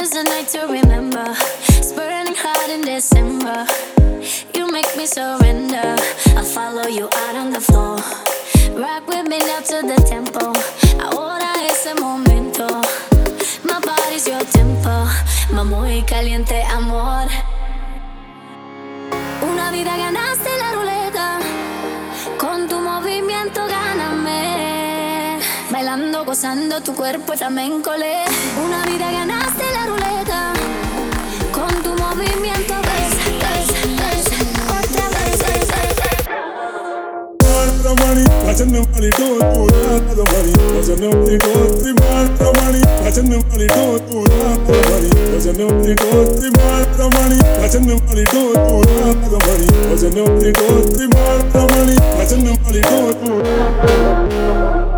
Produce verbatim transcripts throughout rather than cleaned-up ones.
was a night to remember. It's burning hot in December. You make me surrender. I'll follow you out on the floor. Rock with me now to the tempo. Ahora es el momento. My body's your tempo. My muy caliente amor. Una vida ganaste la ruleta. Con tu movimiento gáname. Bailando, gozando tu cuerpo flamenco le. Una vida ganaste la ruleta. Con tu movimiento ves, ves, ves. Otra vez, ves, ves. The money, watching the money do it, do it, the money, watching the money do it, the money, watching the money do it, do it, the money, watching the money do it, the money, watching the money do it, do it, the money, watching the money do it, the money, watching the money do it, do it.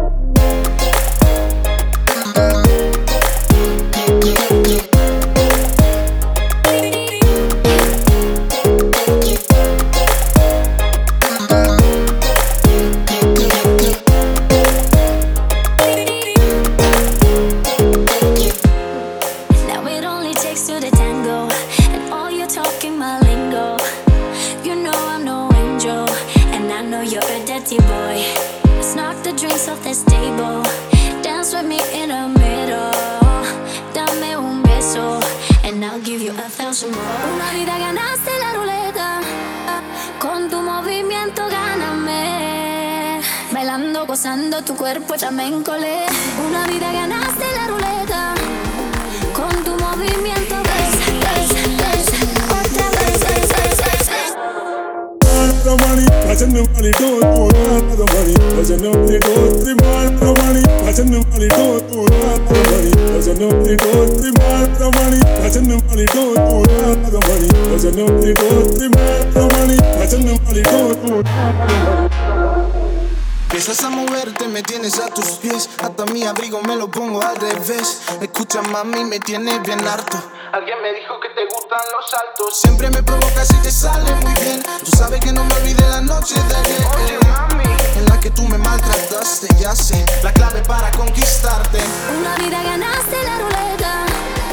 You're a dirty boy. Let's knock the drinks off this table. Dance with me in the middle. Dame un beso and I'll give you a thousand more. Una vida ganaste la ruleta. Con tu movimiento gáname. Bailando, gozando tu cuerpo flamenco le. Una vida ganaste la ruleta. Con tu movimiento ves, ves, ves. Otra vez, ves, ves, ves, ves. The money, watching the money do it, do it, the money, watching the money do it, the money, watching the money do it, do it, the money, watching the money do it, the money, watching the money do it, do it, the money, watching the money do it, the money, watching the money do it, do it. Empiezas a moverte, me tienes a tus pies. Hasta mi abrigo me lo pongo al revés. Escucha mami, me tienes bien harto. Alguien me dijo que te gustan los saltos. Siempre me provocas y te sale muy bien. Tú sabes que no me olvidé la noche de ayer. Oye mami, en la que tú me maltrataste. Ya sé, la clave para conquistarte. Una vida ganaste la ruleta.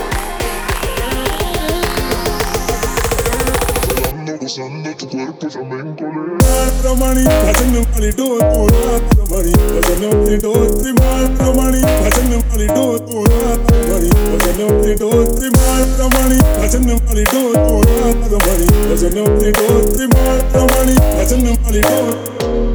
Gozando tu cuerpo flamenco le. The money, watching the money do it, do it, the money, watching the money do it, the money, watching the money do it, do it, the money, watching the money do it, the money, watching the money do it, do it, the money, watching the money do it, the money, watching the money do it.